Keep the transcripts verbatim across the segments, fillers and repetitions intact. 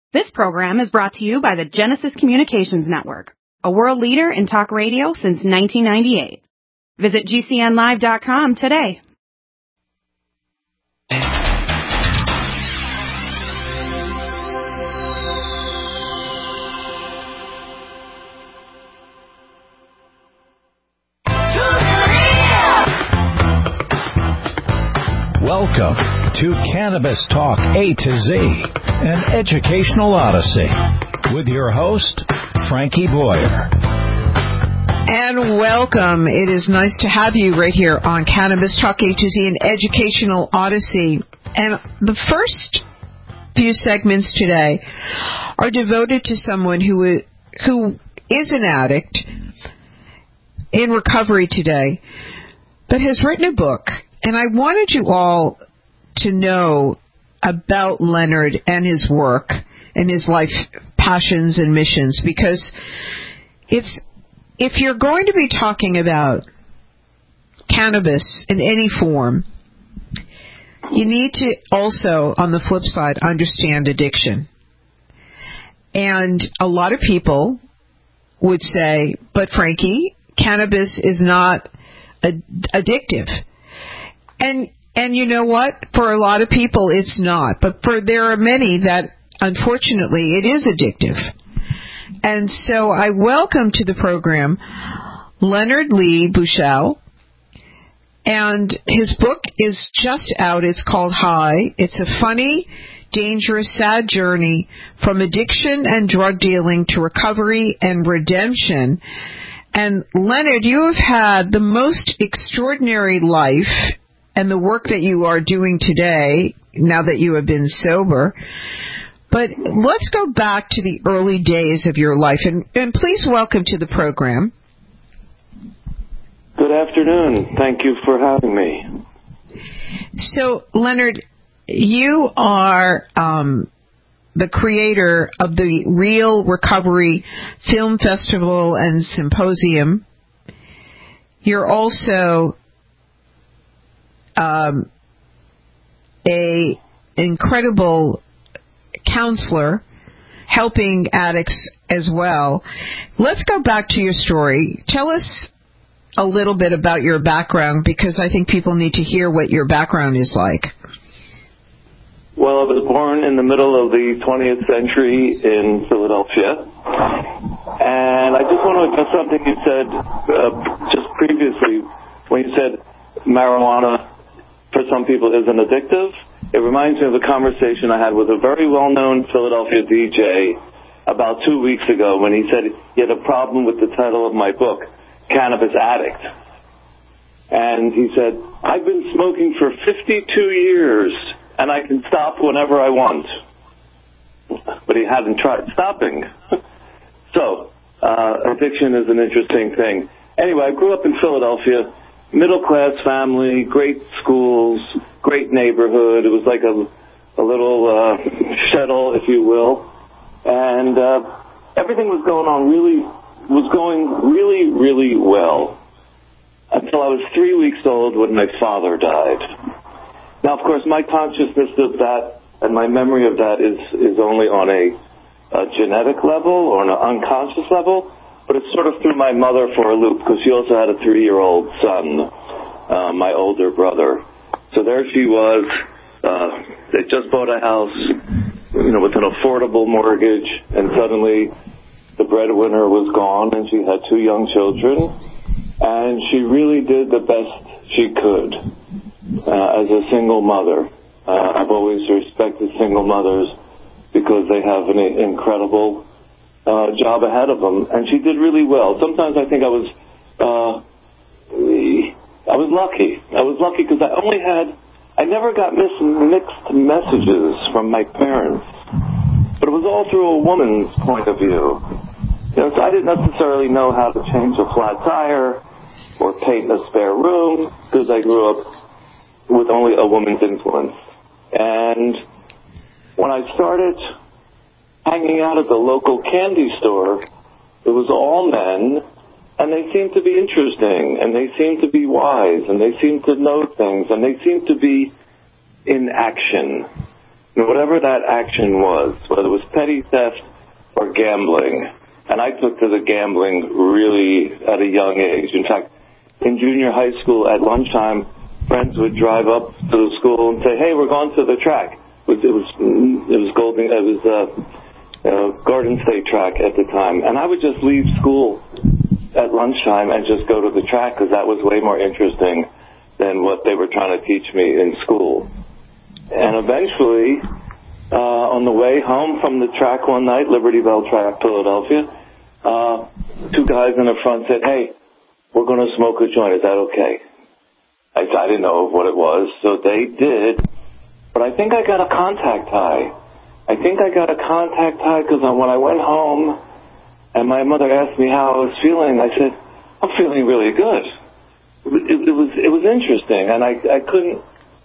This program is brought to you by the Genesis Communications Network, a world leader in talk radio since nineteen ninety-eight. Visit G C N live dot com today. Welcome to Cannabis Talk A to Z, an educational odyssey, with your host, Frankie Boyer. And welcome. It is nice to have you right here on Cannabis Talk A to Z, an educational odyssey. And the first few segments today are devoted to someone who who is an addict in recovery today, but has written a book. And I wanted you all to know about Leonard and his work and his life passions and missions, because it's if you're going to be talking about cannabis in any form, you need to also, on the flip side, understand addiction. And a lot of people would say, but Frankie, cannabis is not ad- addictive. And and you know what? For a lot of people, it's not. But for there are many that, unfortunately, it is addictive. And so I welcome to the program Leonard Lee Bushell. And his book is just out. It's called High. It's a funny, dangerous, sad journey from addiction and drug dealing to recovery and redemption. And Leonard, you have had the most extraordinary life, and the work that you are doing today, now that you have been sober. But let's go back to the early days of your life, and, and please welcome to the program. Good afternoon. Thank you for having me. So, Leonard, you are um, the creator of the Real Recovery Film Festival and Symposium. You're also Um, a incredible counselor helping addicts as well. Let's go back to your story. Tell us a little bit about your background, because I think people need to hear what your background is like. Well, I was born in the middle of the twentieth century in Philadelphia. And I just want to address something you said uh, just previously when you said marijuana for some people isn't addictive. It reminds me of a conversation I had with a very well-known Philadelphia D J about two weeks ago when he said he had a problem with the title of my book, Cannabis Addict. And he said, I've been smoking for fifty-two years and I can stop whenever I want. But he hadn't tried stopping. So, uh, addiction is an interesting thing. Anyway, I grew up in Philadelphia. Middle-class family, great schools, great neighborhood. It was like a, a little uh, shtetl, if you will. And uh, everything was going on really, was going really, really well until I was three weeks old when my father died. Now, of course, my consciousness of that and my memory of that is, is only on a, a genetic level or an unconscious level. But it sort of threw my mother for a loop, because she also had a three-year-old son, uh, my older brother. So there she was. Uh, they just bought a house, you know, with an affordable mortgage, and suddenly the breadwinner was gone, and she had two young children. And she really did the best she could uh, as a single mother. Uh, I've always respected single mothers because they have an incredible Uh, job ahead of them, and she did really well. Sometimes I think I was, uh, I was lucky. I was lucky because I only had, I never got mis- mixed messages from my parents, but it was all through a woman's point of view. You know, so I didn't necessarily know how to change a flat tire or paint a spare room because I grew up with only a woman's influence. And when I started hanging out at the local candy store, it was all men, and they seemed to be interesting, and they seemed to be wise, and they seemed to know things, and they seemed to be in action. And whatever that action was, whether it was petty petty theft or gambling. And I took to the gambling really at a young age. In fact, in junior high school at lunchtime, friends would drive up to the school and say, "Hey, we're going to the track." It was it was, it was Golden, it was uh, uh, Garden State track at the time, and I would just leave school at lunchtime and just go to the track because that was way more interesting than what they were trying to teach me in school. And eventually, uh, on the way home from the track one night, Liberty Bell Track, Philadelphia, uh, two guys in the front said, "Hey, we're going to smoke a joint. Is that okay?" I, I didn't know what it was, so they did. But I think I got a contact high. I think I got a contact high because when I went home and my mother asked me how I was feeling, I said, "I'm feeling really good." It, it was it was interesting, and I, I couldn't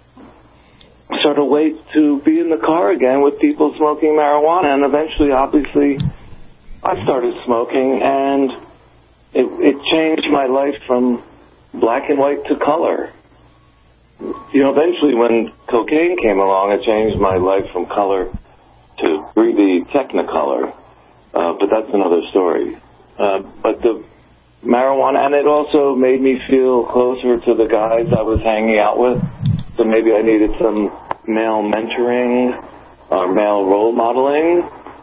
sort of wait to be in the car again with people smoking marijuana. And eventually, obviously, I started smoking, and it, it changed my life from black and white to color. You know, eventually when cocaine came along, it changed my life from color to three D Technicolor. Uh, but that's another story. Uh, but the marijuana, and it also made me feel closer to the guys I was hanging out with. So maybe I needed some male mentoring or male role modeling.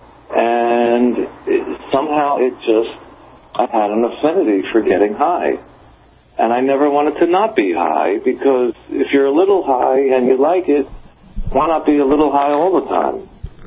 And it, somehow it just, I had an affinity for getting high. And I never wanted to not be high, because if you're a little high and you like it, why not be a little high all the time?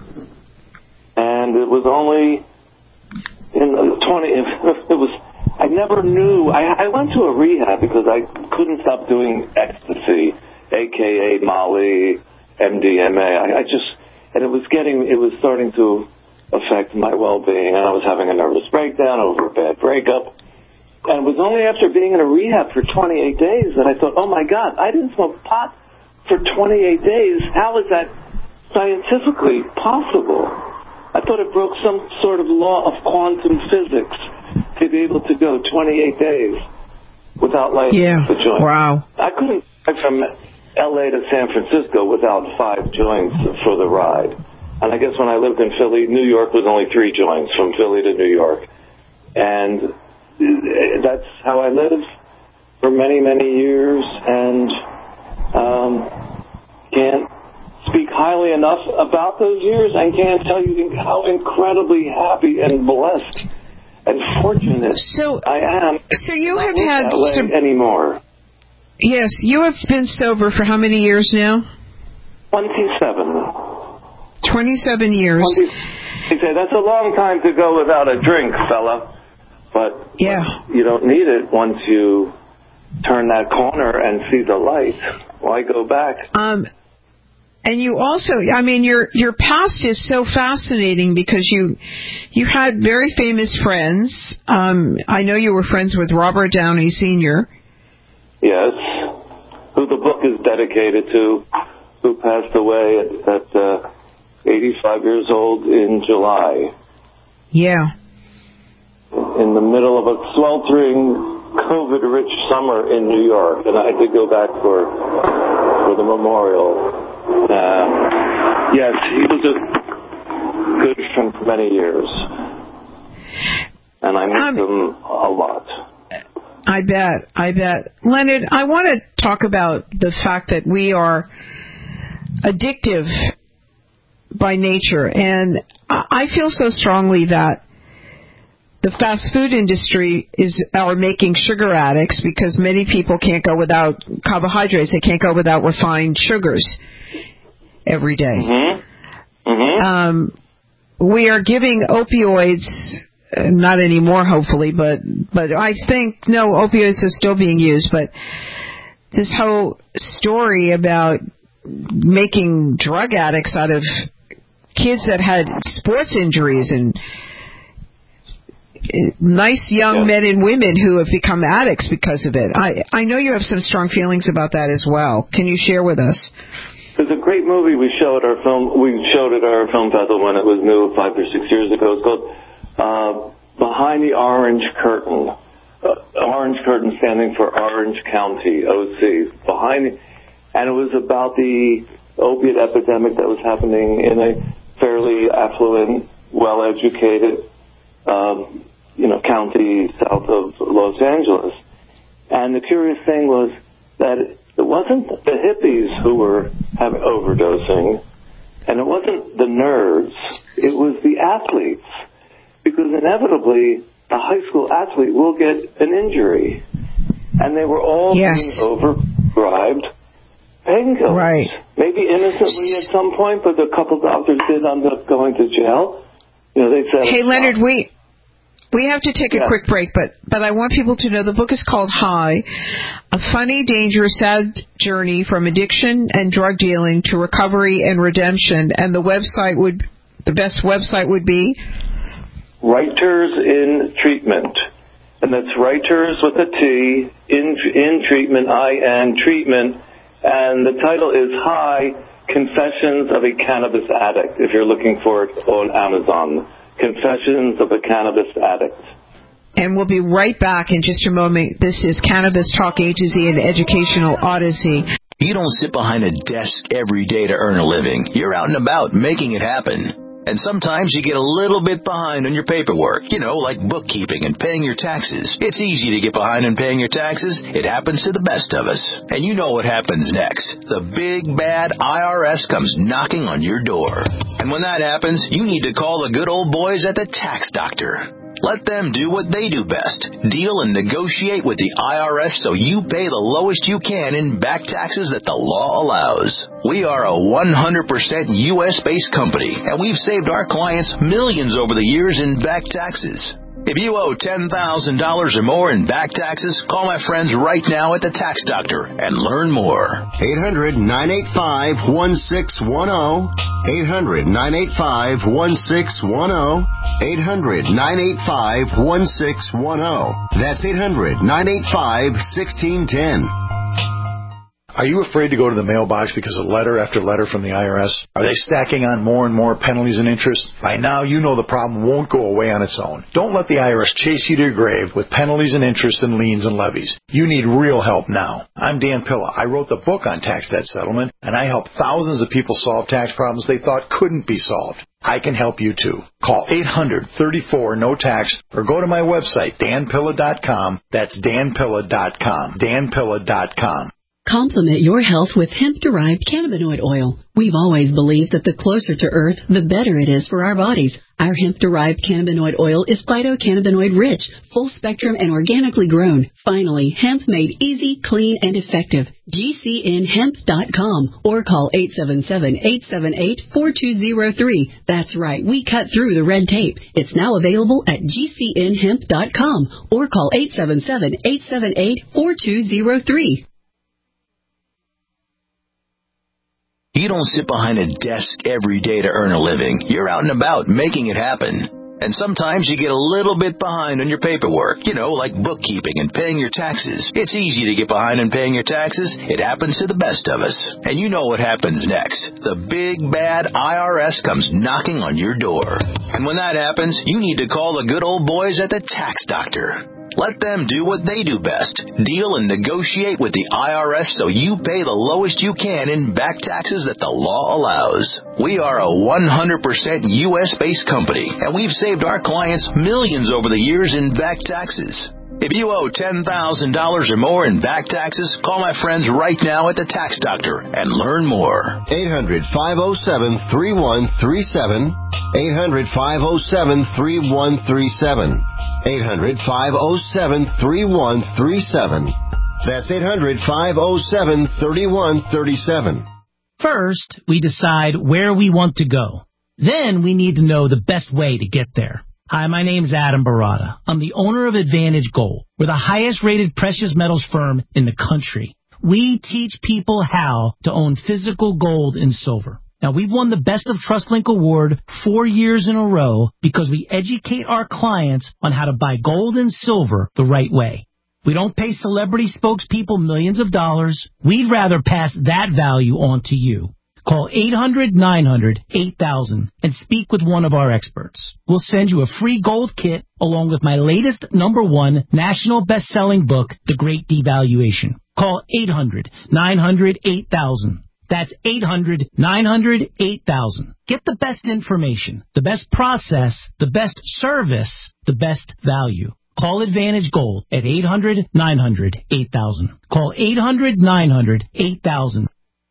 And it was only in the twenty, it was, I never knew, I, I went to a rehab because I couldn't stop doing ecstasy, A K A Molly, M D M A. I, I just, and it was getting, it was starting to affect my well-being, and I was having a nervous breakdown over a bad breakup. And it was only after being in a rehab for twenty-eight days that I thought, oh my God, I didn't smoke pot for twenty-eight days. How is that scientifically possible? I thought it broke some sort of law of quantum physics to be able to go twenty-eight days without lighting yeah. the joint. Wow. I couldn't drive from L A to San Francisco without five joints for the ride. And I guess when I lived in Philly, New York was only three joints from Philly to New York. And that's how I lived for many, many years, and um, can't speak highly enough about those years, and can't tell you how incredibly happy and blessed and fortunate so, I am. So you have not had that way some anymore. Yes, you have been sober for how many years now? Twenty-seven. Twenty-seven years. twenty, they say that's a long time to go without a drink, fella. But yeah. you don't need it once you turn that corner and see the light. Why go back? Um, and you also, I mean, your your past is so fascinating because you you had very famous friends. Um, I know you were friends with Robert Downey Senior Yes, who the book is dedicated to, who passed away at, at uh, eighty-five years old in July. Yeah. In the middle of a sweltering, COVID-rich summer in New York, and I did go back for for the memorial. Uh, yes, he was a good friend for many years, and I miss um, him a lot. I bet, I bet. Leonard, I want to talk about the fact that we are addictive by nature, and I feel so strongly that the fast food industry is are making sugar addicts because many people can't go without carbohydrates. They can't go without refined sugars every day. Mm-hmm. Mm-hmm. Um, we are giving opioids, uh, not anymore, hopefully, but but I think, no, opioids are still being used. But this whole story about making drug addicts out of kids that had sports injuries and nice young yes. men and women who have become addicts because of it. I, I know you have some strong feelings about that as well. Can you share with us? There's a great movie we showed our film. We showed at our film festival when it was new five or six years ago. It's called uh, Behind the Orange Curtain. Uh, Orange Curtain standing for Orange County, O C. Behind, the, and it was about the opiate epidemic that was happening in a fairly affluent well-educated, um, you know, county south of Los Angeles. And the curious thing was that it wasn't the hippies who were having overdosing, and it wasn't the nerds. It was the athletes, because inevitably a high school athlete will get an injury, and they were all yes. being overprescribed painkillers. Right. Maybe innocently at some point, but a couple doctors did end up going to jail. You know, they said. Hey, Leonard, we we have to take a yeah. quick break, but but I want people to know the book is called High, A Funny, Dangerous, Sad Journey from Addiction and Drug Dealing to Recovery and Redemption, and the website would the best website would be Writers in Treatment, and that's Writers with a T in in Treatment, I N Treatment, and the title is High, Confessions of a Cannabis Addict, if you're looking for it on Amazon. Confessions of a Cannabis Addict. And we'll be right back in just a moment. This is Cannabis Talk A to Z, an educational odyssey. You don't sit behind a desk every day to earn a living. You're out and about making it happen. And sometimes you get a little bit behind on your paperwork, you know, like bookkeeping and paying your taxes. It's easy to get behind on paying your taxes. It happens to the best of us. And you know what happens next. The big, bad I R S comes knocking on your door. And when that happens, you need to call the good old boys at the Tax Doctor. Let them do what they do best. Deal and negotiate with the I R S so you pay the lowest you can in back taxes that the law allows. We are a one hundred percent U S-based company, and we've saved our clients millions over the years in back taxes. If you owe ten thousand dollars or more in back taxes, call my friends right now at the Tax Doctor and learn more. eight hundred, nine eight five, one six one zero. eight hundred, nine eight five, one six one zero. eight hundred, nine eight five, one six one zero. That's eight hundred, nine eight five, one six one zero. Are you afraid to go to the mailbox because of letter after letter from the I R S? Are they stacking on more and more penalties and interest? By now, you know the problem won't go away on its own. Don't let the I R S chase you to your grave with penalties and interest and liens and levies. You need real help now. I'm Dan Pilla. I wrote the book on tax debt settlement, and I help thousands of people solve tax problems they thought couldn't be solved. I can help you too. Call eight hundred, thirty-four, no tax or go to my website, dan pilla dot com. That's dan pilla dot com. dan pilla dot com. Complement your health with hemp-derived cannabinoid oil. We've always believed that the closer to Earth, the better it is for our bodies. Our hemp-derived cannabinoid oil is phytocannabinoid-rich, full-spectrum, and organically grown. Finally, hemp made easy, clean, and effective. G C N hemp dot com or call eight seven seven, eight seven eight, four two zero three. That's right, we cut through the red tape. It's now available at G C N hemp dot com or call eight seven seven, eight seven eight, four two zero three. You don't sit behind a desk every day to earn a living. You're out and about making it happen. And sometimes you get a little bit behind on your paperwork, you know, like bookkeeping and paying your taxes. It's easy to get behind on paying your taxes. It happens to the best of us. And you know what happens next. The big, bad I R S comes knocking on your door. And when that happens, you need to call the good old boys at the Tax Doctor. Let them do what they do best. Deal and negotiate with the I R S so you pay the lowest you can in back taxes that the law allows. We are a one hundred percent U S-based company, and we've saved our clients millions over the years in back taxes. If you owe ten thousand dollars or more in back taxes, call my friends right now at the Tax Doctor and learn more. eight hundred, five oh seven, three one three seven. eight hundred, five oh seven, three one three seven. eight hundred, five oh seven, three one three seven. That's eight hundred, five oh seven, three one three seven. First, we decide where we want to go. Then we need to know the best way to get there. Hi, my name's Adam Barada. I'm the owner of Advantage Gold. We're the highest-rated precious metals firm in the country. We teach people how to own physical gold and silver. Now, we've won the Best of TrustLink Award four years in a row because we educate our clients on how to buy gold and silver the right way. We don't pay celebrity spokespeople millions of dollars. We'd rather pass that value on to you. Call eight hundred, nine hundred, eight thousand and speak with one of our experts. We'll send you a free gold kit along with my latest number one national best-selling book, The Great Devaluation. Call eight hundred, nine hundred, eight thousand. That's eight hundred, nine hundred, eight thousand. Get the best information, the best process, the best service, the best value. Call Advantage Gold at eight hundred, nine hundred, eight thousand. Call eight hundred, nine hundred, eight thousand.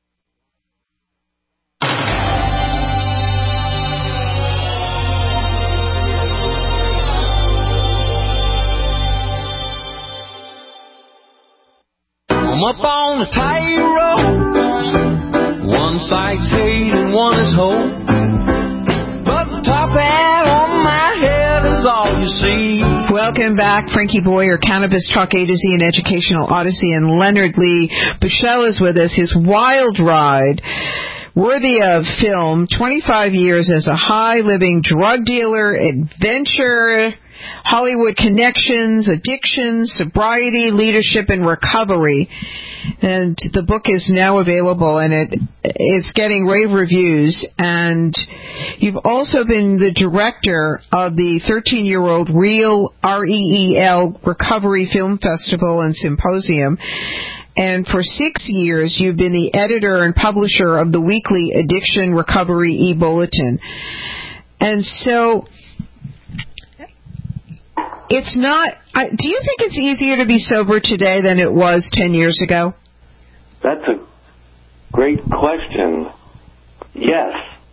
I'm up on a tightrope. One side's hate and one is hope. But the top hat on my head is all you see. Welcome back, Frankie Boyer, Cannabis Talk A to Z and Educational Odyssey, and Leonard Lee Bushell is with us. His wild ride, worthy of film, twenty-five years as a high-living drug dealer, adventure, Hollywood connections, addiction, sobriety, leadership, and recovery. And the book is now available, and it it's getting rave reviews. And you've also been the director of the thirteen-year-old Real, R E E L, Recovery Film Festival and Symposium. And for six years, you've been the editor and publisher of the weekly Addiction Recovery e-Bulletin. And so it's not, I, do you think it's easier to be sober today than it was ten years ago? That's a great question. Yes.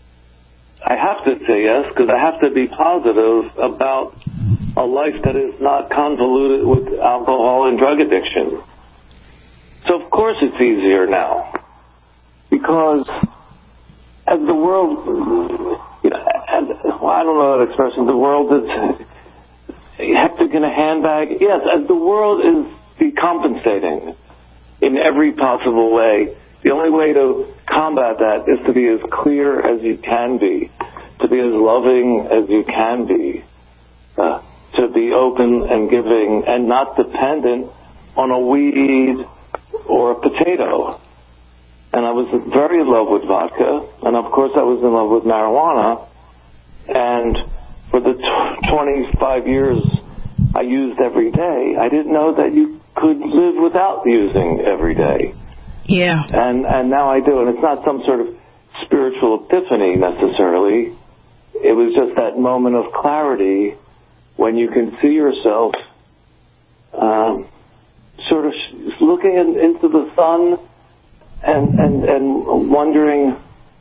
I have to say yes, because I have to be positive about a life that is not convoluted with alcohol and drug addiction. So, of course, it's easier now. Because as the world, you know, and, well, I don't know that expression, the world is hectic in a handbag. Yes, as the world is decompensating in every possible way, the only way to combat that is to be as clear as you can be, to be as loving as you can be, uh, to be open and giving and not dependent on a weed or a potato. And I was very in love with vodka, and of course I was in love with marijuana, and for the twenty-five years I used every day, I didn't know that you could live without using every day. Yeah. And and now I do, and it's not some sort of spiritual epiphany necessarily. It was just that moment of clarity when you can see yourself um, sort of looking in, into the sun and, and, and wondering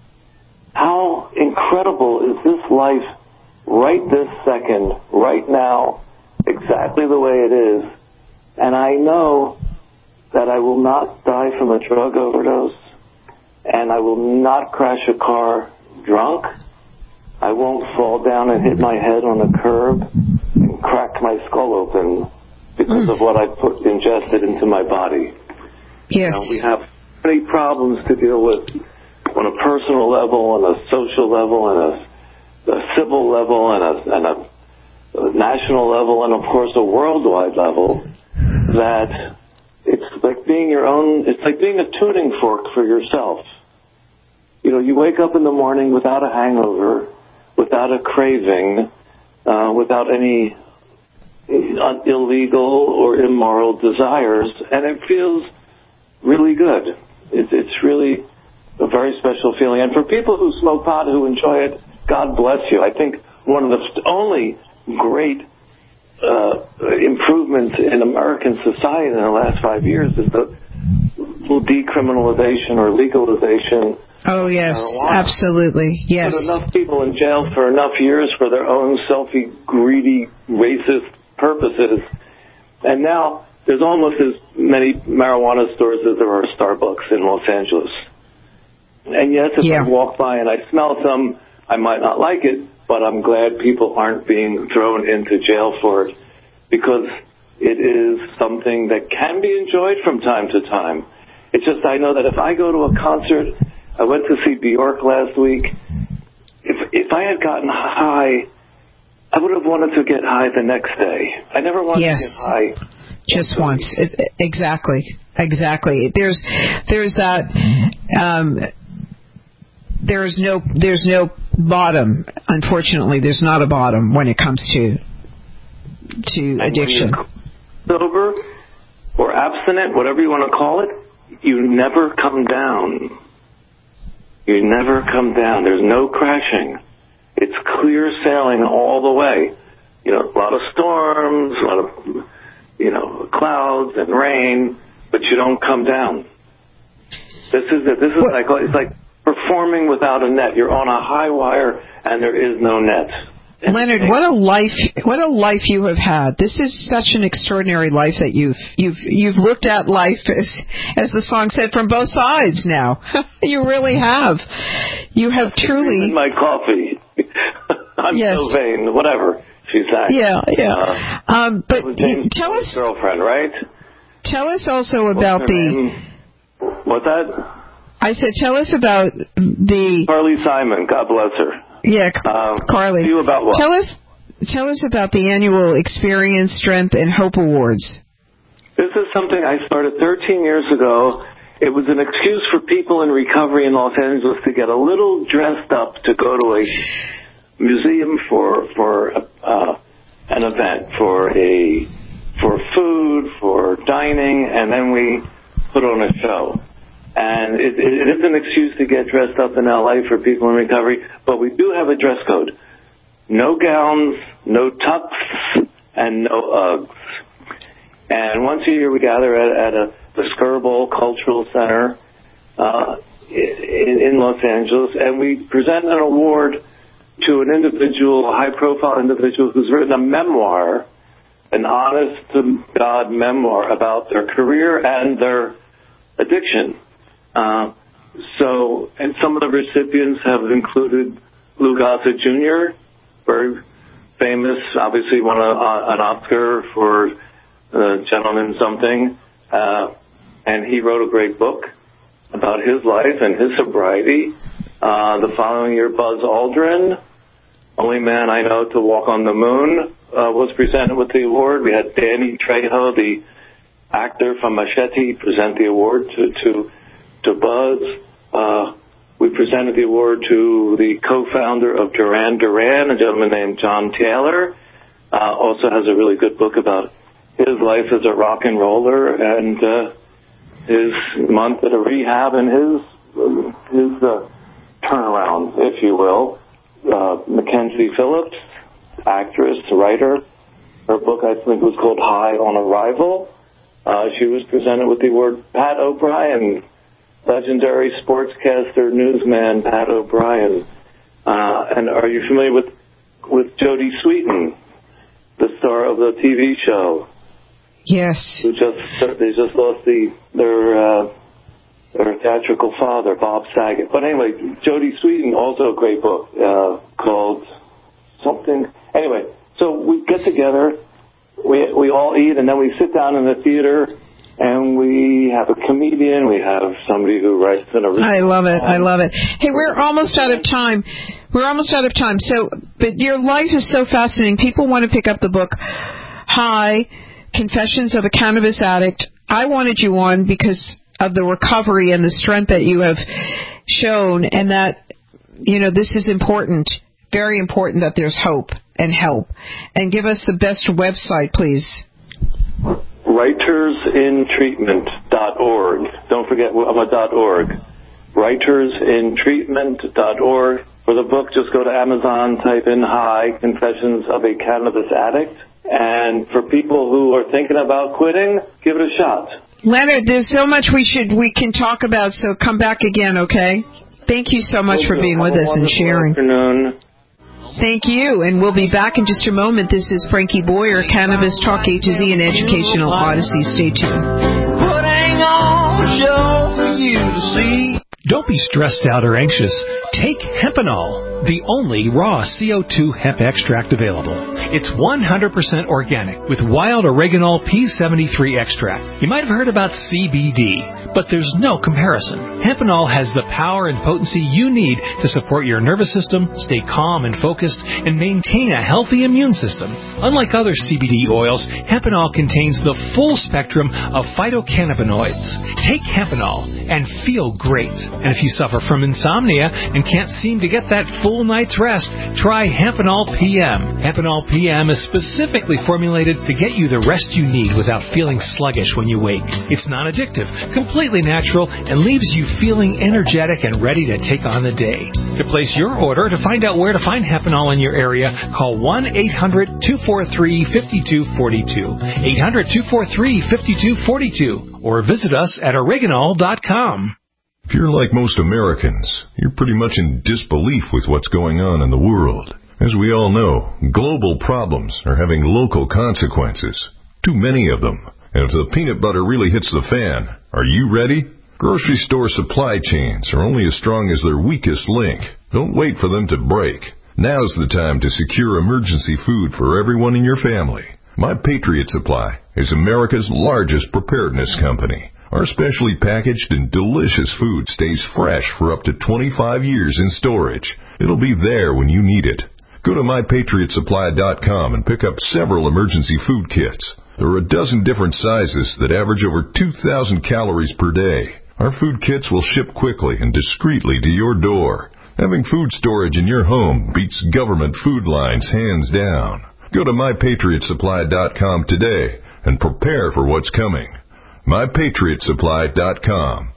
how incredible is this life right this second, right now, exactly the way it is. And I know that I will not die from a drug overdose, and I will not crash a car drunk. I won't fall down and hit my head on a curb and crack my skull open because mm. of what I put ingested into my body. Yes. You know, we have many problems to deal with on a personal level, on a social level, and a, a civil level, and a, and a a national level, and of course a worldwide level, that it's like being your own, it's like being a tuning fork for yourself. You know, you wake up in the morning without a hangover, without a craving, uh, without any illegal or immoral desires, and it feels really good. It's, it's really a very special feeling. And for people who smoke pot, who enjoy it, God bless you. I think one of the only great uh, improvements in American society in the last five years is the decriminalization or legalization. Oh, yes, absolutely, yes. Put enough people in jail for enough years for their own selfie, greedy, racist purposes. And now there's almost as many marijuana stores as there are Starbucks in Los Angeles. And yes, if yeah. I walk by and I smell some, I might not like it, but I'm glad people aren't being thrown into jail for it, because it is something that can be enjoyed from time to time. It's just I know that if I go to a concert, I went to see Bjork last week, if if I had gotten high, I would have wanted to get high the next day. I never wanted yes. to get high. Just once. Exactly. Exactly. There's there's that um There's no there's no bottom. Unfortunately, there's not a bottom when it comes to to and addiction. When you're sober or abstinent, whatever you want to call it, you never come down. You never come down. There's no crashing. It's clear sailing all the way. You know, a lot of storms, a lot of, you know, clouds and rain, but you don't come down. This is it. This is what? like it's like performing without a net. You're on a high wire, and there is no net. Leonard, what a life! What a life you have had. This is such an extraordinary life that you've you've you've looked at life as as the song said from both sides. Now you really have. You have truly. In my coffee. I'm yes. so vain. Whatever she sang. Yeah, yeah. Uh, um, but tell us, girlfriend, right? Tell us also about the. Name? What's that? I said, tell us about the Carly Simon. God bless her. Yeah, um, Carly. You about what? Tell us, tell us about the annual Experience, Strength, and Hope Awards. This is something I started thirteen years ago. It was an excuse for people in recovery in Los Angeles to get a little dressed up to go to a museum for for uh, an event, for a for food, for dining, and then we put on a show. And it, it, it is an excuse to get dressed up in L A for people in recovery, but we do have a dress code. No gowns, no tux, and no Uggs. And once a year we gather at, at a, the Skirball Cultural Center uh, in, in Los Angeles, and we present an award to an individual, a high-profile individual who's written a memoir, an honest-to-God memoir about their career and their addiction. Uh, so, and some of the recipients have included Lou Gossett Junior, very famous, obviously won a, a, an Oscar for uh, Gentleman Something, uh, and he wrote a great book about his life and his sobriety. Uh, the following year, Buzz Aldrin, only man I know to walk on the moon, uh, was presented with the award. We had Danny Trejo, the actor from Machete, present the award to, to to Buzz. Uh, we presented the award to the co-founder of Duran Duran, a gentleman named John Taylor. Uh, also has a really good book about his life as a rock and roller and uh, his month at a rehab and his his uh, turnaround, if you will. Uh, Mackenzie Phillips, actress, writer. Her book, I think, was called High on Arrival. Uh, she was presented with the award. Pat O'Brien, legendary sportscaster, newsman Pat O'Brien. Uh, and are you familiar with with Jodie Sweetin, the star of the T V show? Yes. Who just they just lost the their uh, their theatrical father, Bob Saget. But anyway, Jodie Sweetin, also a great book uh, called something. Anyway, so we get together, we we all eat, and then we sit down in the theater. And we have a comedian, we have somebody who writes an original. I love it, I love it. Hey, we're almost out of time. We're almost out of time. So, but your life is so fascinating. People want to pick up the book, Hi, Confessions of a Cannabis Addict. I wanted you on because of the recovery and the strength that you have shown, and that, you know, this is important, very important that there's hope and help. And give us the best website, please. writers in treatment dot org. Don't forget I'm a .org. writers in treatment dot org. For the book, just go to Amazon, type in Hi, Confessions of a Cannabis Addict. And for people who are thinking about quitting, give it a shot. Leonard, there's so much we should we can talk about, so come back again, okay? Thank you so much for being with us and sharing. Afternoon. Thank you, and we'll be back in just a moment. This is Frankie Boyer, Cannabis Talk A to Z and Educational Odyssey. Stay tuned. Putting on a show for you to see. Don't be stressed out or anxious. Take Hempanol, the only raw C O two hemp extract available. It's one hundred percent organic with wild oreganol P seventy-three extract. You might have heard about C B D, but there's no comparison. Hempanol has the power and potency you need to support your nervous system, stay calm and focused, and maintain a healthy immune system. Unlike other C B D oils, Hempanol contains the full spectrum of phytocannabinoids. Take Hempanol and feel great. And if you suffer from insomnia and can't seem to get that full full night's rest, try Hempanol P M. Hempanol P M is specifically formulated to get you the rest you need without feeling sluggish when you wake. It's non-addictive, completely natural, and leaves you feeling energetic and ready to take on the day. To place your order, to find out where to find Hempanol in your area, call one eight hundred two four three five two four two, eight hundred two four three five two four two, or visit us at oregonol dot com. If you're like most Americans, you're pretty much in disbelief with what's going on in the world. As we all know, global problems are having local consequences. Too many of them. And if the peanut butter really hits the fan, are you ready? Grocery store supply chains are only as strong as their weakest link. Don't wait for them to break. Now's the time to secure emergency food for everyone in your family. My Patriot Supply is America's largest preparedness company. Our specially packaged and delicious food stays fresh for up to twenty-five years in storage. It'll be there when you need it. Go to my patriot supply dot com and pick up several emergency food kits. There are a dozen different sizes that average over two thousand calories per day. Our food kits will ship quickly and discreetly to your door. Having food storage in your home beats government food lines hands down. Go to my patriot supply dot com today and prepare for what's coming. my patriot supply dot com.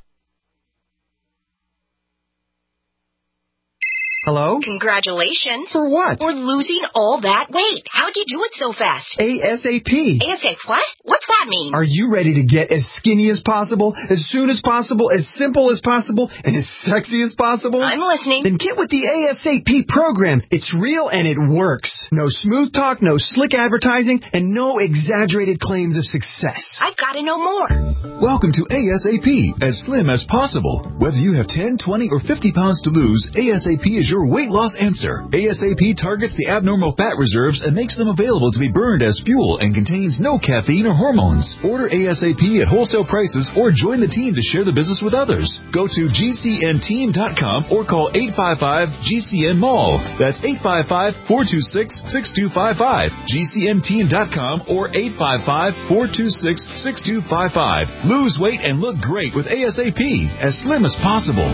Hello? Congratulations. For what? For losing all that weight. How'd you do it so fast? ASAP. ASAP what? What's that mean? Are you ready to get as skinny as possible, as soon as possible, as simple as possible, and as sexy as possible? I'm listening. Then get with the ASAP program. It's real and it works. No smooth talk, no slick advertising, and no exaggerated claims of success. I've got to know more. Welcome to ASAP, as slim as possible. Whether you have ten, twenty, or fifty pounds to lose, ASAP is your weight loss answer. ASAP targets the abnormal fat reserves and makes them available to be burned as fuel and contains no caffeine or hormones. Order ASAP at wholesale prices or join the team to share the business with others. Go to G C N team dot com or call eight five five G C N mall. That's eight five five, four two six, six two five five. G C N team dot com or eight five five, four two six, six two five five. Lose weight and look great with ASAP, as slim as possible.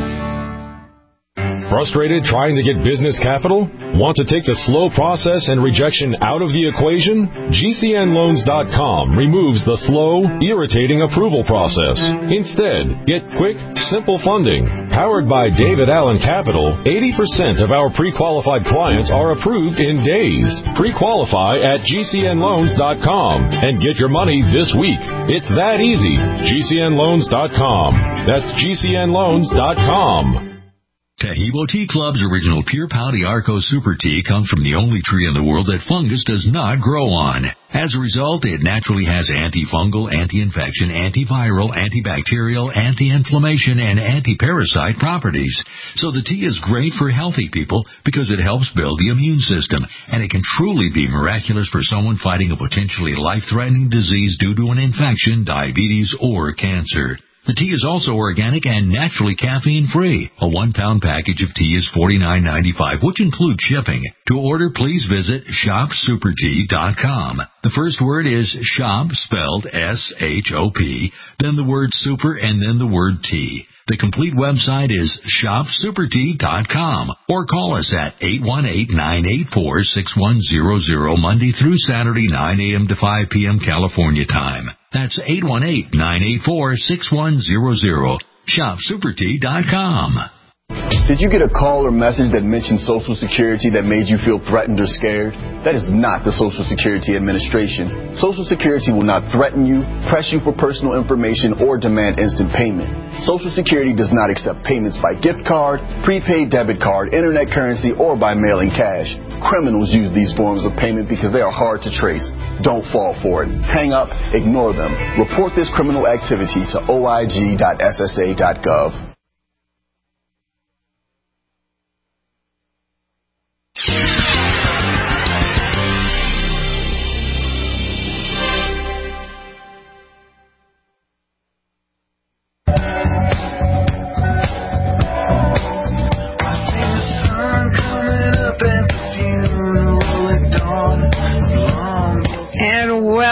Frustrated trying to get business capital? Want to take the slow process and rejection out of the equation? G C N loans dot com removes the slow, irritating approval process. Instead, get quick, simple funding. Powered by David Allen Capital, eighty percent of our pre-qualified clients are approved in days. Pre-qualify at G C N loans dot com and get your money this week. It's that easy. G C N loans dot com. That's G C N loans dot com. Tahibo Tea Club's original Pure Pau d'Arco Super Tea comes from the only tree in the world that fungus does not grow on. As a result, it naturally has antifungal, anti-infection, antiviral, antibacterial, anti-inflammation, and anti-parasite properties. So the tea is great for healthy people because it helps build the immune system, and it can truly be miraculous for someone fighting a potentially life-threatening disease due to an infection, diabetes, or cancer. The tea is also organic and naturally caffeine-free. A one-pound package of tea is forty-nine ninety-five, which includes shipping. To order, please visit shop super tea dot com. The first word is shop, spelled S H O P, then the word super, and then the word tea. The complete website is shop super tea dot com, or call us at eight one eight, nine eight four, six one zero zero Monday through Saturday, nine a.m. to five p.m. California time. That's eight one eight, nine eight four, six one zero zero. shop super tea dot com. Did you get a call or message that mentioned Social Security that made you feel threatened or scared? That is not the Social Security Administration. Social Security will not threaten you, press you for personal information, or demand instant payment. Social Security does not accept payments by gift card, prepaid debit card, internet currency, or by mailing cash. Criminals use these forms of payment because they are hard to trace. Don't fall for it. Hang up, ignore them. Report this criminal activity to O I G dot S S A dot gov.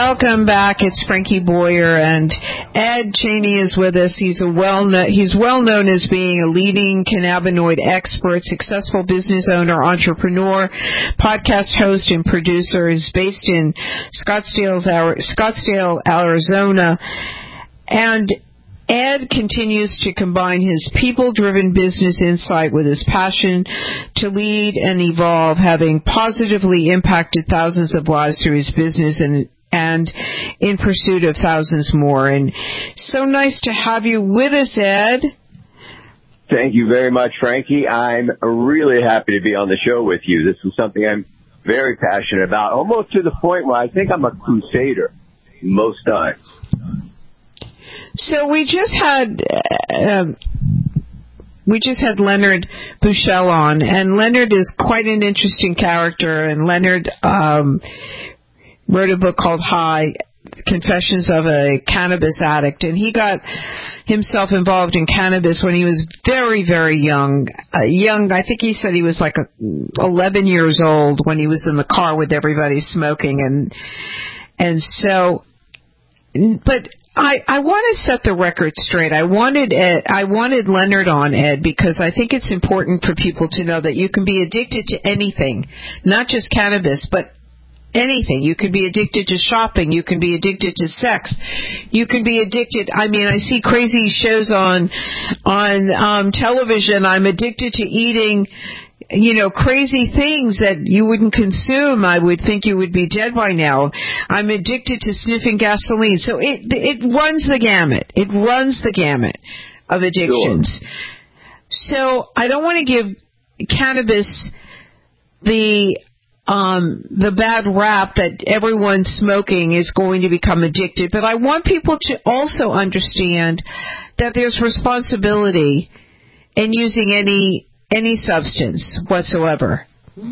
Welcome back. It's Frankie Boyer, and Ed Cheney is with us. He's a well known, he's well known as being a leading cannabinoid expert, successful business owner, entrepreneur, podcast host, and producer. He's based in Scottsdale, Scottsdale, Arizona, and Ed continues to combine his people-driven business insight with his passion to lead and evolve, having positively impacted thousands of lives through his business and and in pursuit of thousands more. And so nice to have you with us, Ed. Thank you very much, Frankie. I'm really happy to be on the show with you. This is something I'm very passionate about, almost to the point where I think I'm a crusader most times. So we just had uh, we just had Leonard Buechele on, and Leonard is quite an interesting character. And Leonard um, wrote a book called High, Confessions of a Cannabis Addict, and he got himself involved in cannabis when he was very, very young. Uh, young, I think he said he was like a, eleven years old when he was in the car with everybody smoking, and and so, but. I, I want to set the record straight. I wanted Ed, I wanted Leonard on, Ed, because I think it's important for people to know that you can be addicted to anything, not just cannabis, but anything. You can be addicted to shopping. You can be addicted to sex. You can be addicted. I mean, I see crazy shows on on um, television. I'm addicted to eating, you know, crazy things that you wouldn't consume. I would think you would be dead by now. I'm addicted to sniffing gasoline. So it it runs the gamut. It runs the gamut of addictions. Sure. So I don't want to give cannabis the um, the bad rap that everyone smoking is going to become addicted, but I want people to also understand that there's responsibility in using any any substance whatsoever.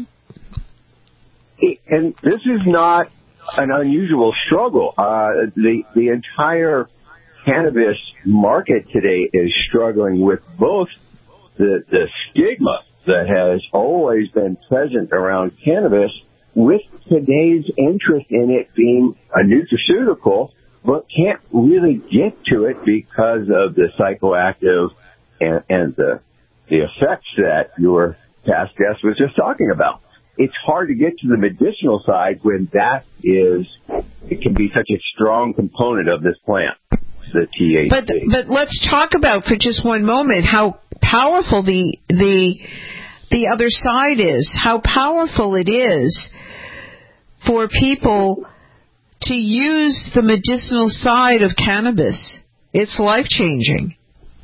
And this is not an unusual struggle. Uh, the the entire cannabis market today is struggling with both the the stigma that has always been present around cannabis, with today's interest in it being a nutraceutical, but can't really get to it because of the psychoactive and, and the the effects that your past guest was just talking about. It's hard to get to the medicinal side when that is, it can be such a strong component of this plant, the T H C. But but let's talk about for just one moment how powerful the the the other side is, how powerful it is for people to use the medicinal side of cannabis. It's life-changing.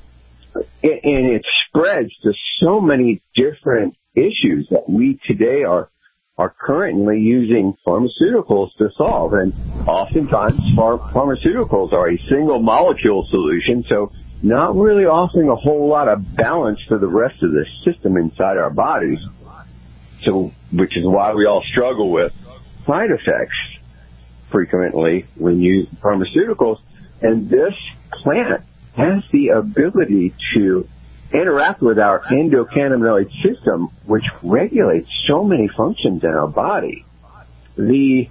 And it spreads to so many different issues that we today are are currently using pharmaceuticals to solve. And oftentimes phar- pharmaceuticals are a single molecule solution, so not really offering a whole lot of balance to the rest of the system inside our bodies. So, which is why we all struggle with side effects frequently when you use pharmaceuticals. And this plant has the ability to interact with our endocannabinoid system, which regulates so many functions in our body. The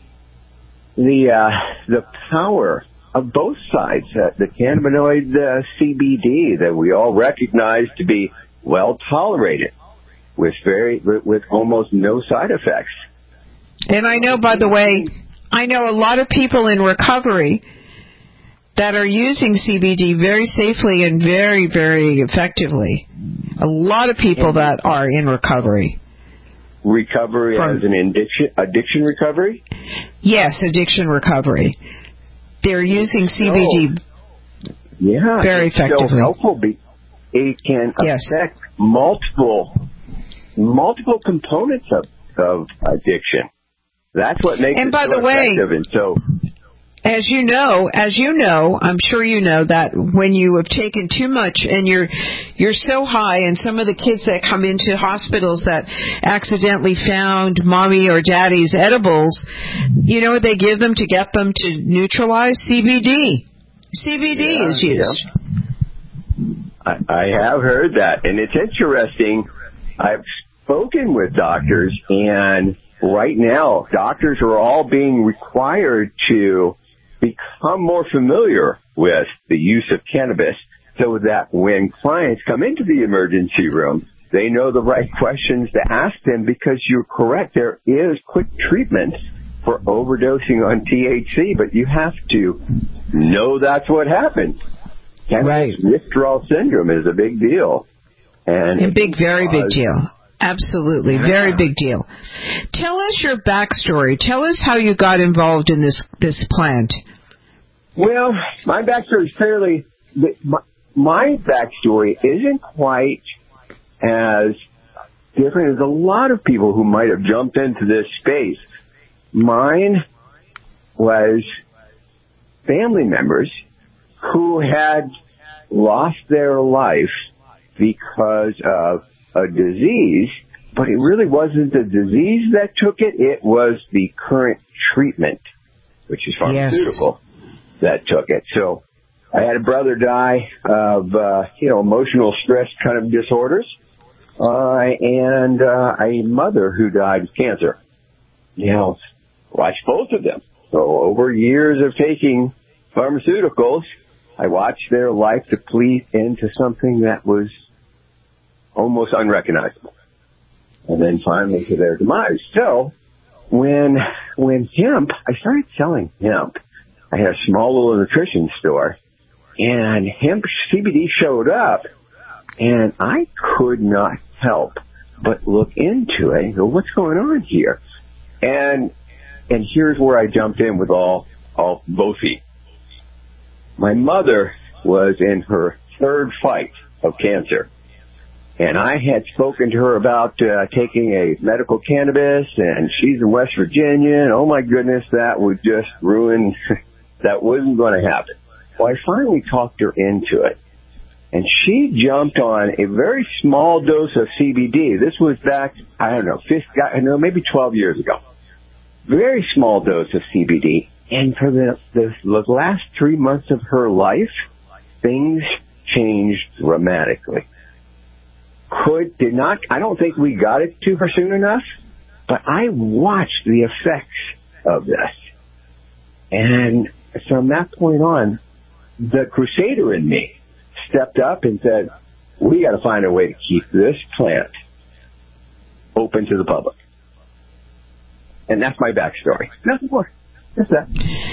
the uh, the power of both sides, uh, the cannabinoid uh, C B D that we all recognize to be well tolerated, with very with, with almost no side effects. And I know, by the way, I know a lot of people in recovery that are using C B D very safely and very, very effectively. A lot of people that are in recovery. Recovery From, as an addiction, addiction recovery? Yes, addiction recovery. They're using C B D oh. yeah, very it's effectively. So helpful. It can yes. affect multiple multiple components of, of addiction. That's what makes and it by so the way, effective. And so, As you know, as you know, I'm sure you know that when you have taken too much and you're you're so high, and some of the kids that come into hospitals that accidentally found mommy or daddy's edibles, you know what they give them to get them to neutralize? C B D. C B D yeah, is used. Yeah. I, I have heard that, and it's interesting. I've spoken with doctors, and right now, doctors are all being required to become more familiar with the use of cannabis so that when clients come into the emergency room, they know the right questions to ask them, because you're correct. There is quick treatment for overdosing on T H C, but you have to know that's what happens. Cannabis right. withdrawal syndrome is a big deal. And a big, very big deal. Absolutely. Yeah. Very big deal. Tell us your backstory. Tell us how you got involved in this, this plant. Well, my backstory is fairly, my, my backstory isn't quite as different as a lot of people who might have jumped into this space. Mine was family members who had lost their life because of a disease, but it really wasn't the disease that took it, it was the current treatment, which is pharmaceutical, yes. that took it. So I had a brother die of, uh, you know, emotional stress kind of disorders, uh, and uh, a mother who died of cancer. You know, watched both of them. So over years of taking pharmaceuticals, I watched their life deplete into something that was almost unrecognizable. And then finally to their demise. So when, when hemp, I started selling hemp. I had a small little nutrition store, and hemp C B D showed up, and I could not help but look into it and go, what's going on here? And, and here's where I jumped in with all, all both feet. My mother was in her third fight of cancer, and I had spoken to her about uh, taking a medical cannabis, and she's in West Virginia, and oh my goodness, that would just ruin, that wasn't going to happen. Well, I finally talked her into it, and she jumped on a very small dose of C B D. This was back, I don't know, fifty, I don't know, maybe twelve years ago. Very small dose of C B D. And for the, the, the last three months of her life, things changed dramatically. Could, did not, I don't think we got it to her soon enough, but I watched the effects of this. And from that point on, the crusader in me stepped up and said, we got to find a way to keep this plant open to the public. And that's my backstory. Nothing more. Just that.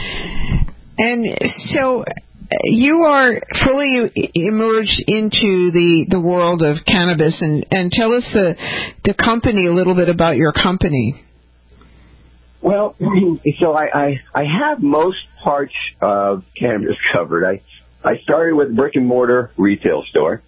And so you are fully emerged into the, the world of cannabis, and, and tell us the the company, a little bit about your company. Well, so I, I, I have most parts of cannabis covered. I, I started with a brick and mortar retail store,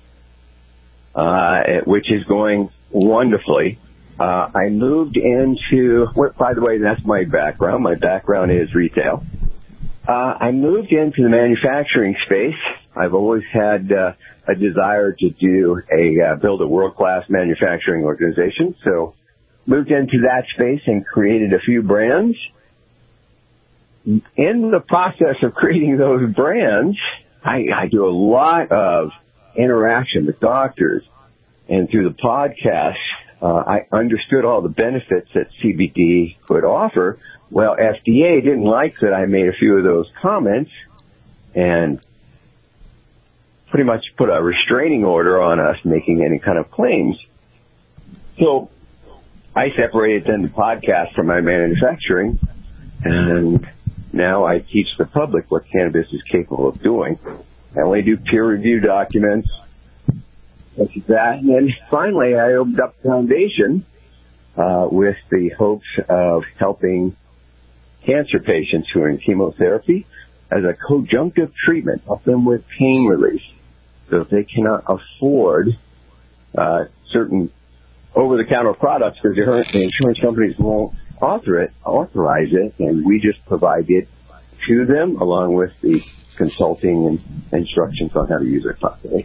uh, which is going wonderfully. Uh, I moved into, by the way, that's my background. My background is retail. Uh, I moved into the manufacturing space. I've always had uh, a desire to do a, uh, build a world-class manufacturing organization. So moved into that space and created a few brands. In the process of creating those brands, I, I do a lot of interaction with doctors, and through the podcast, Uh, I understood all the benefits that C B D could offer. Well, F D A didn't like that I made a few of those comments and pretty much put a restraining order on us making any kind of claims. So I separated then the podcast from my manufacturing, and now I teach the public what cannabis is capable of doing. I only do peer-reviewed documents, such as that. And then finally, I opened up a foundation uh, with the hopes of helping cancer patients who are in chemotherapy as a conjunctive treatment, help them with pain relief. So if they cannot afford uh, certain over-the-counter products because the insurance companies won't author it, authorize it, and we just provide it to them along with the consulting and instructions on how to use it properly.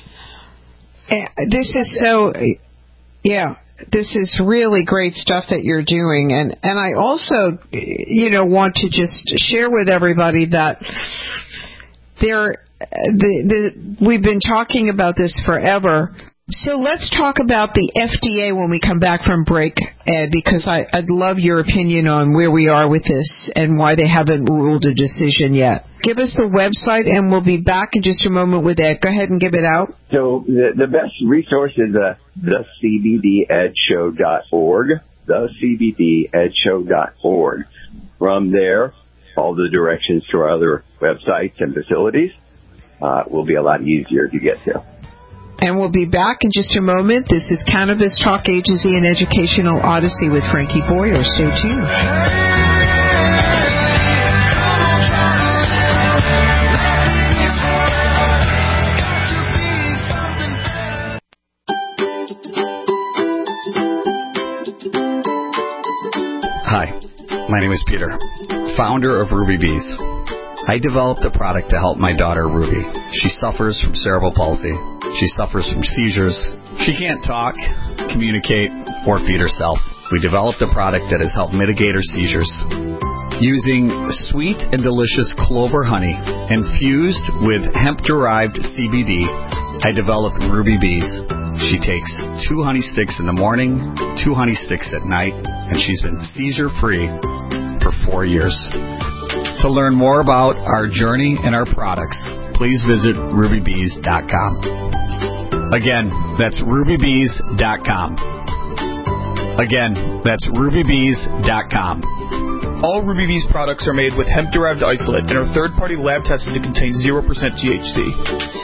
This is so, yeah, this is really great stuff that you're doing. And, and I also, you know, want to just share with everybody that there, the, the, we've been talking about this forever. So let's talk about the F D A when we come back from break, Ed, because I, I'd love your opinion on where we are with this and why they haven't ruled a decision yet. Give us the website, and we'll be back in just a moment with Ed. Go ahead and give it out. So the, the best resource is uh, the C B D ed show dot org, the C B D ed show dot org. From there, all the directions to our other websites and facilities uh, will be a lot easier to get to. And we'll be back in just a moment. This is Cannabis Talk Agency and Educational Odyssey with Frankie Boyer. Stay tuned. Hi, my name is Peter, founder of Ruby Bees. I developed a product to help my daughter, Ruby. She suffers from cerebral palsy. She suffers from seizures. She can't talk, communicate, or feed herself. We developed a product that has helped mitigate her seizures. Using sweet and delicious clover honey infused with hemp-derived C B D, I developed Ruby Bees. She takes two honey sticks in the morning, two honey sticks at night, and she's been seizure-free for four years. To learn more about our journey and our products, please visit ruby bees dot com. Again, that's ruby bees dot com. Again, that's ruby bees dot com. All Ruby Bees products are made with hemp-derived isolate and are third-party lab tested to contain zero percent T H C.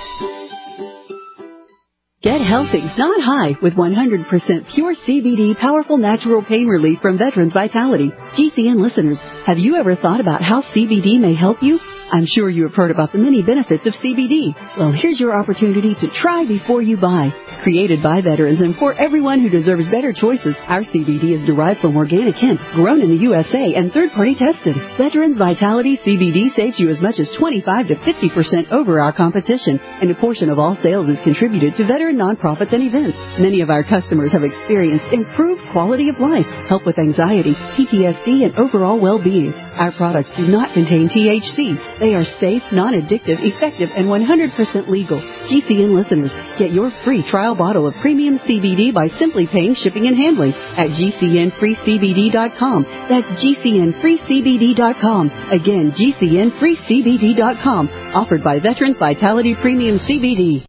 Get healthy, not high, with one hundred percent pure C B D powerful natural pain relief from Veterans Vitality. G C N listeners, have you ever thought about how C B D may help you? I'm sure you have heard about the many benefits of C B D. Well, here's your opportunity to try before you buy. Created by veterans and for everyone who deserves better choices, our C B D is derived from organic hemp, grown in the U S A, and third-party tested. Veterans Vitality C B D saves you as much as twenty-five to fifty percent over our competition, and a portion of all sales is contributed to veteran nonprofits and events. Many of our customers have experienced improved quality of life, help with anxiety, P T S D, and overall well-being. Our products do not contain T H C. They are safe, non-addictive, effective, and one hundred percent legal. G C N listeners, get your free trial bottle of premium C B D by simply paying shipping and handling at G C N free C B D dot com. That's G C N free C B D dot com. Again, G C N free C B D dot com. Offered by Veterans Vitality Premium C B D.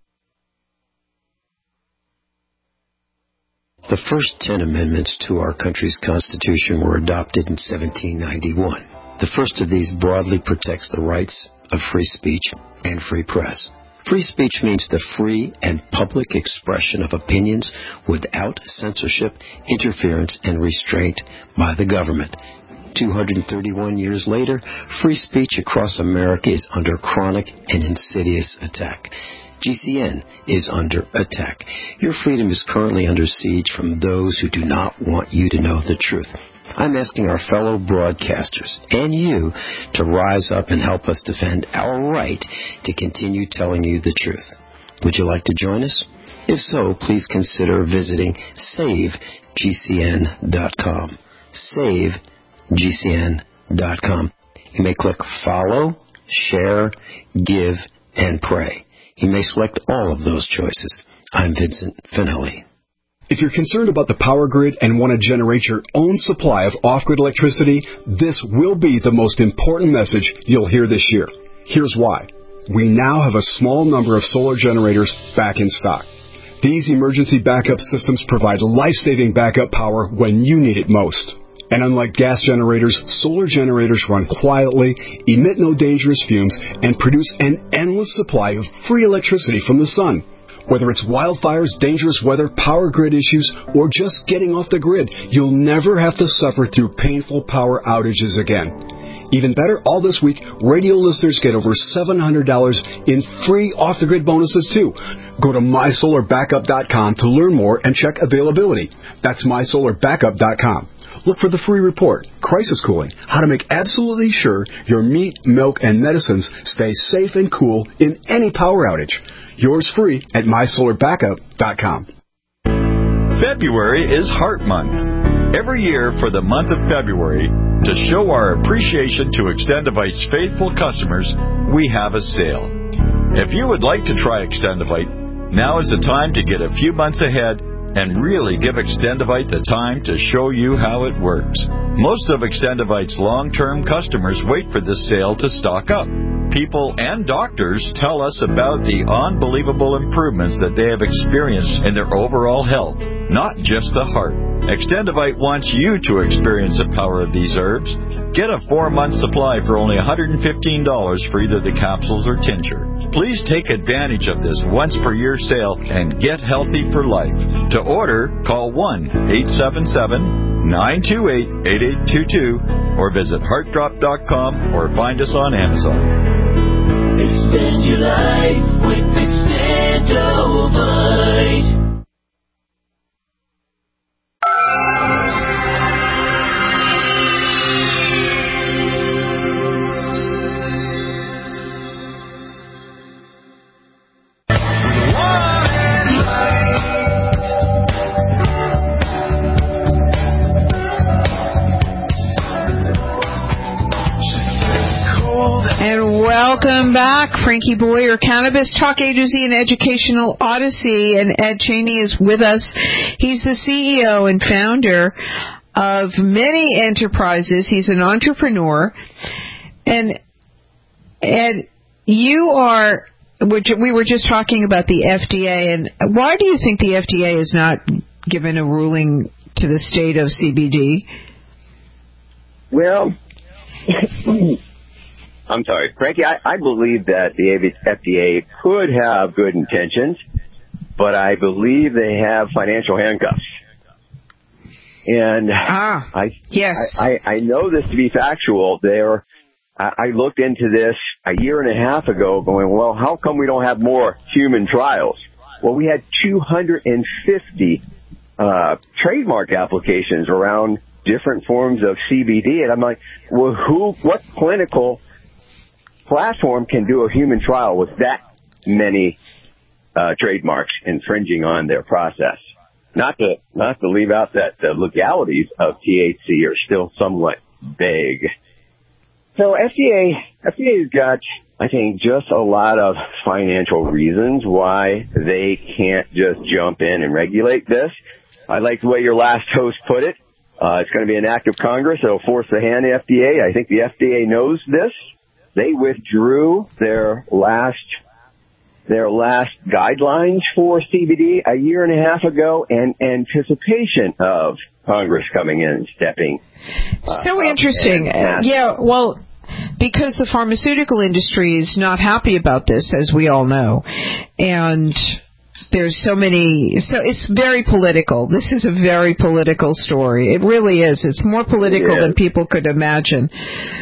The first ten amendments to our country's Constitution were adopted in seventeen ninety-one. The first of these broadly protects the rights of free speech and free press. Free speech means the free and public expression of opinions without censorship, interference, and restraint by the government. two hundred thirty-one years later, free speech across America is under chronic and insidious attack. G C N is under attack. Your freedom is currently under siege from those who do not want you to know the truth. I'm asking our fellow broadcasters and you to rise up and help us defend our right to continue telling you the truth. Would you like to join us? If so, please consider visiting save G C N dot com. save G C N dot com. You may click follow, share, give, and pray. You may select all of those choices. I'm Vincent Finelli. If you're concerned about the power grid and want to generate your own supply of off-grid electricity, this will be the most important message you'll hear this year. Here's why. We now have a small number of solar generators back in stock. These emergency backup systems provide life-saving backup power when you need it most. And unlike gas generators, solar generators run quietly, emit no dangerous fumes, and produce an endless supply of free electricity from the sun. Whether it's wildfires, dangerous weather, power grid issues, or just getting off the grid, you'll never have to suffer through painful power outages again. Even better, all this week, radio listeners get over seven hundred dollars in free off-the-grid bonuses, too. Go to my solar backup dot com to learn more and check availability. That's my solar backup dot com. Look for the free report, Crisis Cooling, how to make absolutely sure your meat, milk, and medicines stay safe and cool in any power outage. Yours free at my solar backup dot com. February is Heart Month. Every year for the month of February, to show our appreciation to Extendivite's faithful customers, we have a sale. If you would like to try Extendivite, Now is the time to get a few months ahead and really give Extendivite the time to show you how it works. Most of Extendivite's long-term customers wait for this sale to stock up. People and doctors tell us about the unbelievable improvements that they have experienced in their overall health, not just the heart. Extendivite wants you to experience the power of these herbs. Get a four-month supply for only one hundred fifteen dollars for either the capsules or tincture. Please take advantage of this once-per-year sale and get healthy for life. To order, call one eight seven seven, nine two eight, eight eight two two or visit heart drop dot com or find us on Amazon. Extend your life with Extendivite. And welcome back, Frankie Boyer, Cannabis Talk A to Z and Educational Odyssey. And Ed Cheney is with us. He's the C E O and founder of many enterprises. He's an entrepreneur. And Ed, you are, we were just talking about the F D A. And why do you think the F D A has not given a ruling to the state of C B D? Well, I'm sorry, Frankie, I, I believe that the F D A could have good intentions, but I believe they have financial handcuffs. And ah, I, yes. I, I, I know this to be factual. There, I, I looked into this a year and a half ago going, well, how come we don't have more human trials? Well, we had two hundred fifty uh, trademark applications around different forms of C B D. And I'm like, well, who, what clinical platform can do a human trial with that many uh, trademarks infringing on their process? Not to not to leave out that the legalities of T H C are still somewhat vague. So F D A F D A's got, I think, just a lot of financial reasons why they can't just jump in and regulate this. I like the way your last host put it. Uh, it's going to be an act of Congress. It'll force the hand of the F D A. I think the F D A knows this. They withdrew their last their last guidelines for C B D a year and a half ago in anticipation of Congress coming in and stepping. Uh, so interesting. and, yeah, well, because the pharmaceutical industry is not happy about this, as we all know. And there's so many, so it's very political. This is a very political story. It really is. It's more political it than people could imagine.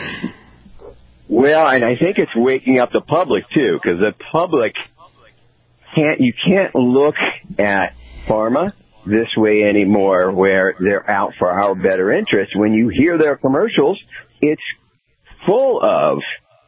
Well, and I think it's waking up the public too, because the public can't, you can't look at pharma this way anymore, where they're out for our better interest. When you hear their commercials, it's full of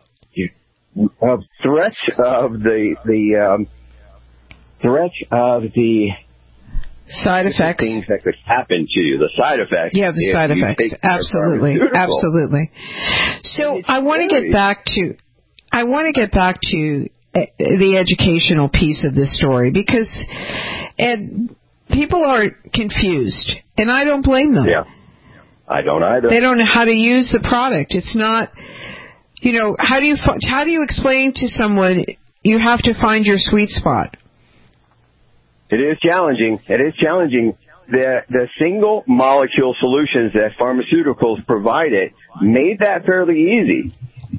of threats of the the um, threats of the side effects, things that could happen to you, the side effects. Yeah, the side effects. Absolutely, absolutely. So I want to get back to, I want to get back to the educational piece of this story, because and people are confused, and I don't blame them. Yeah, I don't either. They don't know how to use the product. It's not, you know, how do you how do you explain to someone you have to find your sweet spot? It is challenging. It is challenging. The the single molecule solutions that pharmaceuticals provided made that fairly easy.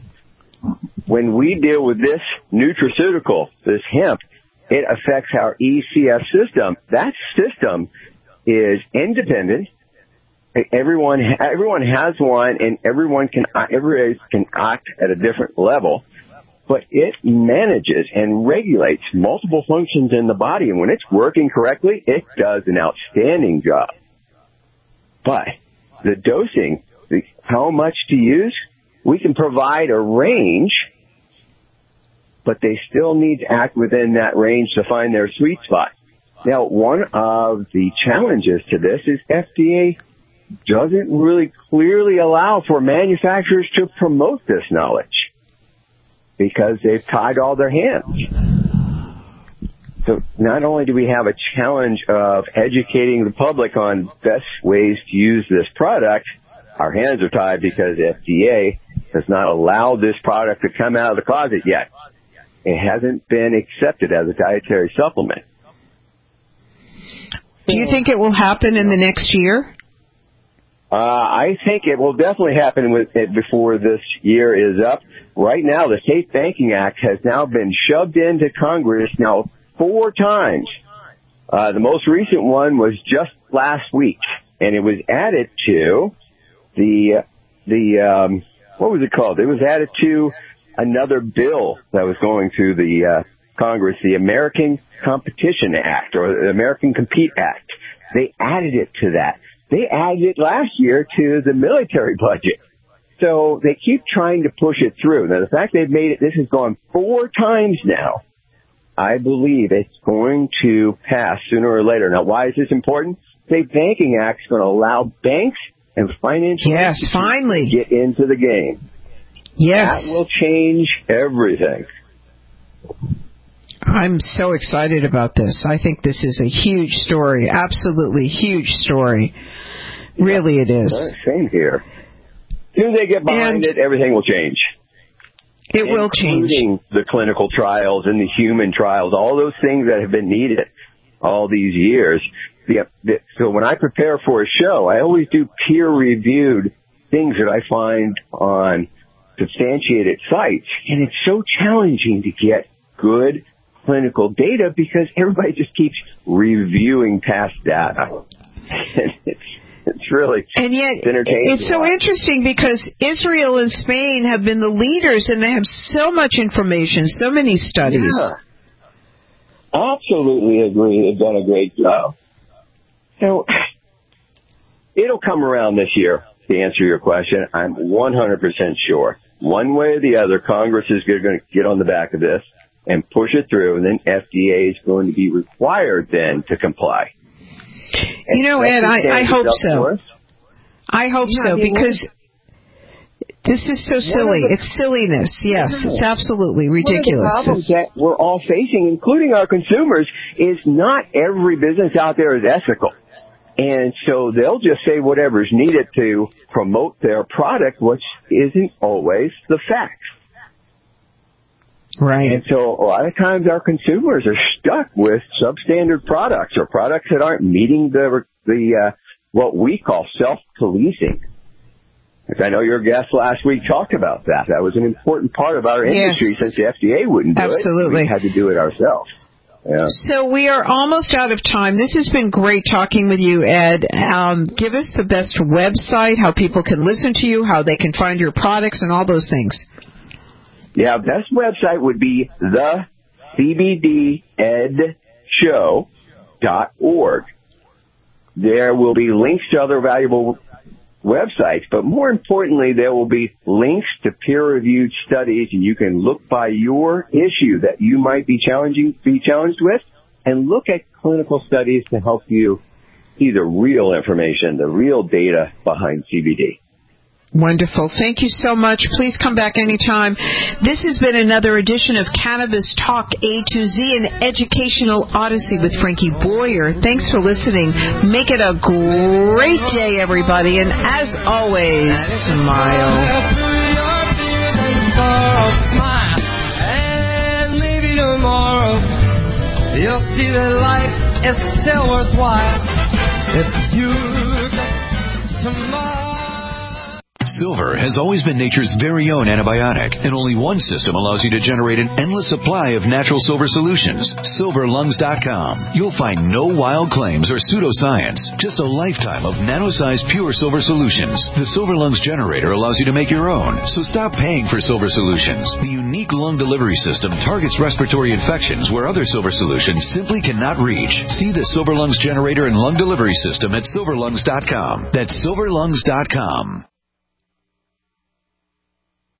When we deal with this nutraceutical, this hemp, it affects our E C F system. That system is independent. Everyone everyone has one, and everyone can everyone can act at a different level. But it manages and regulates multiple functions in the body. And when it's working correctly, it does an outstanding job. But the dosing, the, how much to use, we can provide a range, but they still need to act within that range to find their sweet spot. Now, one of the challenges to this is F D A doesn't really clearly allow for manufacturers to promote this knowledge, because they've tied all their hands. So not only do we have a challenge of educating the public on best ways to use this product, our hands are tied because the F D A does not allow this product to come out of the closet yet. It hasn't been accepted as a dietary supplement. Do you think it will happen in the next year? Uh, I think it will definitely happen with it before this year is up. Right now, the Safe Banking Act has now been shoved into Congress now four times. Uh, the most recent one was just last week, and it was added to the, the, um, what was it called? It was added to another bill that was going through the, uh, Congress, the American Competition Act, or the American Compete Act. They added it to that. They added it last year to the military budget. So they keep trying to push it through. Now, the fact they've made it, this has gone four times now. I believe it's going to pass sooner or later. Now, why is this important? The Banking Act is going to allow banks and financial yes, finally to get into the game. Yes. That will change everything. I'm so excited about this. I think this is a huge story. Absolutely huge story. Really it is. Same here. As soon as they get behind and it, everything will change. It will change. Including the clinical trials and the human trials, all those things that have been needed all these years. So when I prepare for a show, I always do peer-reviewed things that I find on substantiated sites. And it's so challenging to get good clinical data because everybody just keeps reviewing past data. it's, it's really and yet entertaining. It's so interesting because Israel and Spain have been the leaders and they have so much information, so many studies. Yeah. Absolutely agree. They've done a great job. So it'll come around this year, to answer your question. I'm one hundred percent sure. One way or the other, Congress is going to get on the back of this and push it through, and then F D A is going to be required then to comply. You know, Ed, I, I hope so. I hope so, because this is so silly. It's silliness. Yes, it's absolutely ridiculous. One of the problems that we're all facing, including our consumers, is not every business out there is ethical. And so they'll just say whatever's needed to promote their product, which isn't always the fact. Right. And so a lot of times our consumers are stuck with substandard products or products that aren't meeting the, the uh, what we call self-policing. I know your guest last week talked about that. That was an important part of our industry, yes. Since the F D A wouldn't do Absolutely. it. We had to do it ourselves. Yeah. So we are almost out of time. This has been great talking with you, Ed. Um, give us the best website, how people can listen to you, how they can find your products, and all those things. Yeah, best website would be the C B D ed show dot org. There will be links to other valuable websites, but more importantly, there will be links to peer-reviewed studies, and you can look by your issue that you might be challenging, be challenged with, and look at clinical studies to help you see the real information, the real data behind C B D. Wonderful. Thank you so much. Please come back anytime. This has been another edition of Cannabis Talk A to Z, an educational odyssey with Frankie Boyer. Thanks for listening. Make it a great day, everybody. And as always, smile. And maybe tomorrow you'll see that life is still worthwhile if you just smile. Silver has always been nature's very own antibiotic, and only one system allows you to generate an endless supply of natural silver solutions. silver lungs dot com. You'll find no wild claims or pseudoscience, just a lifetime of nano-sized pure silver solutions. The Silver Lungs generator allows you to make your own, so stop paying for silver solutions. The unique lung delivery system targets respiratory infections where other silver solutions simply cannot reach. See the Silver Lungs generator and lung delivery system at silver lungs dot com. That's silver lungs dot com.